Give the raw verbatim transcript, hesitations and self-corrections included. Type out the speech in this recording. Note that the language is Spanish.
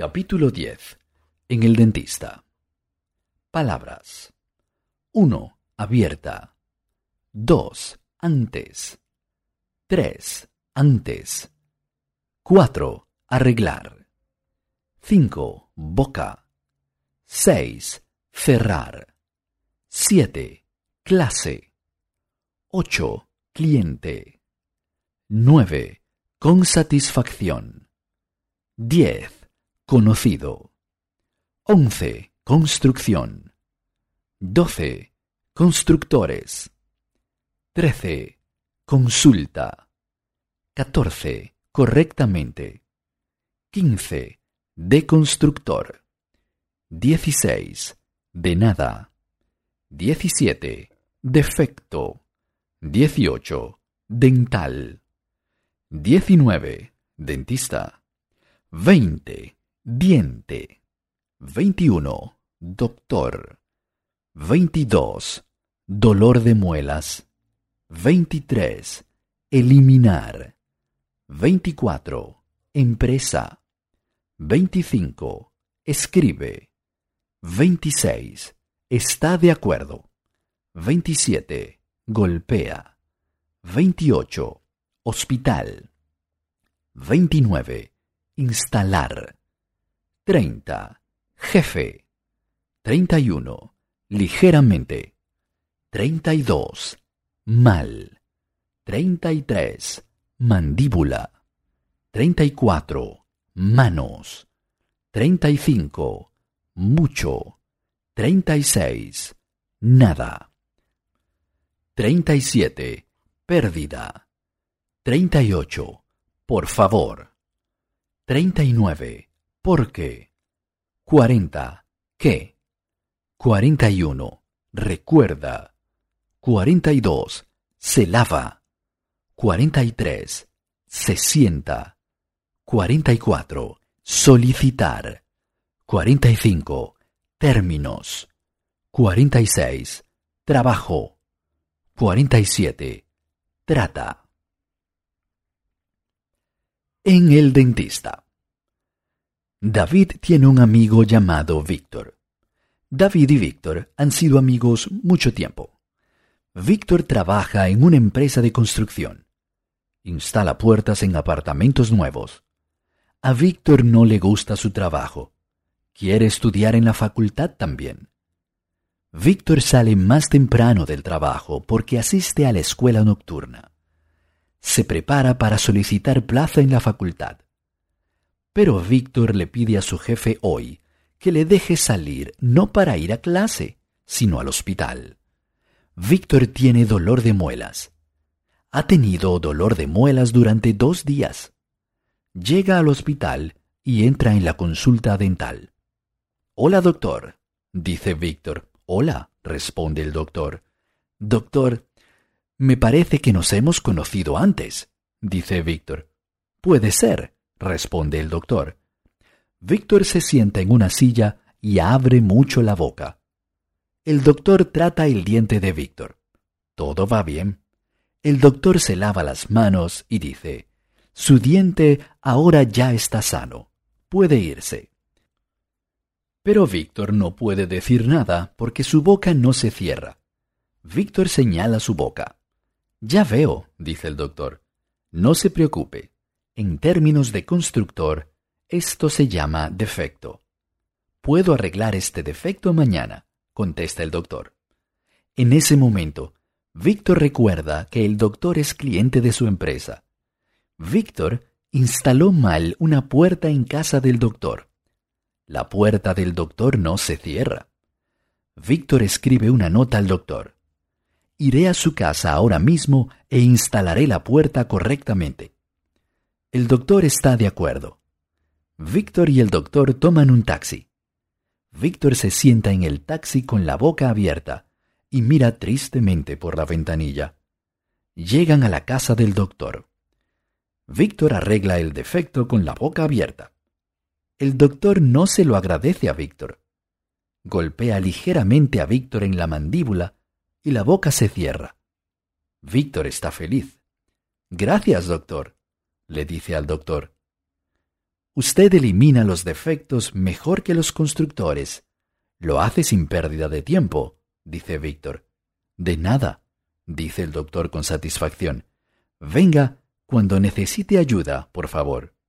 Capítulo diez. En el dentista. Palabras. uno. Abierta. dos. Antes. tres. Antes. cuatro. Arreglar. cinco. Boca. seis. Cerrar. siete. Clase. ocho. Cliente. nueve. Con satisfacción. diez. Conocido. once. Construcción. doce. Constructores. trece. Consulta. catorce. Correctamente. quince. De constructor. dieciséis. De nada. diecisiete. Defecto. dieciocho. Dental. diecinueve. Dentista. veinte. Diente. veintiuno. Doctor. veintidós. Dolor de muelas. veintitrés. Eliminar. veinticuatro. Empresa. veinticinco. Escribe. veintiséis. Está de acuerdo. veintisiete. Golpea. veintiocho. Hospital. veintinueve. Instalar. treinta. Jefe. treinta y uno. Ligeramente. treinta y dos. Mal. treinta y tres. Mandíbula. treinta y cuatro. Manos. treinta y cinco. Mucho. treinta y seis. Nada. treinta y siete. Pérdida. treinta y ocho. Por favor. treinta y nueve. ¿Por qué? cuarenta. ¿Qué? cuarenta y uno. Recuerda. cuarenta y dos. Se lava. cuarenta y tres. Se sienta. cuarenta y cuatro. Solicitar. cuarenta y cinco. Términos. cuarenta y seis. Trabajo. cuarenta y siete. Trata. En el dentista. David tiene un amigo llamado Víctor. David y Víctor han sido amigos mucho tiempo. Víctor trabaja en una empresa de construcción. Instala puertas en apartamentos nuevos. A Víctor no le gusta su trabajo. Quiere estudiar en la facultad también. Víctor sale más temprano del trabajo porque asiste a la escuela nocturna. Se prepara para solicitar plaza en la facultad. Pero Víctor le pide a su jefe hoy que le deje salir no para ir a clase, sino al hospital. Víctor tiene dolor de muelas. Ha tenido dolor de muelas durante dos días. Llega al hospital y entra en la consulta dental. «Hola, doctor», dice Víctor. «Hola», responde el doctor. «Doctor, me parece que nos hemos conocido antes», dice Víctor. «Puede ser», responde el doctor. Víctor se sienta en una silla y abre mucho la boca. El doctor trata el diente de Víctor. Todo va bien. El doctor se lava las manos y dice: «Su diente ahora ya está sano. Puede irse». Pero Víctor no puede decir nada porque su boca no se cierra. Víctor señala su boca. «Ya veo», dice el doctor. «No se preocupe. En términos de constructor, esto se llama defecto». «Puedo arreglar este defecto mañana», contesta el doctor. En ese momento, Víctor recuerda que el doctor es cliente de su empresa. Víctor instaló mal una puerta en casa del doctor. La puerta del doctor no se cierra. Víctor escribe una nota al doctor. «Iré a su casa ahora mismo e instalaré la puerta correctamente». El doctor está de acuerdo. Víctor y el doctor toman un taxi. Víctor se sienta en el taxi con la boca abierta y mira tristemente por la ventanilla. Llegan a la casa del doctor. Víctor arregla el defecto con la boca abierta. El doctor no se lo agradece a Víctor. Golpea ligeramente a Víctor en la mandíbula y la boca se cierra. Víctor está feliz. «Gracias, doctor», le dice al doctor. Usted elimina los defectos mejor que los constructores. Lo hace sin pérdida de tiempo, dice Víctor. De nada, dice el doctor con satisfacción. Venga cuando necesite ayuda, por favor.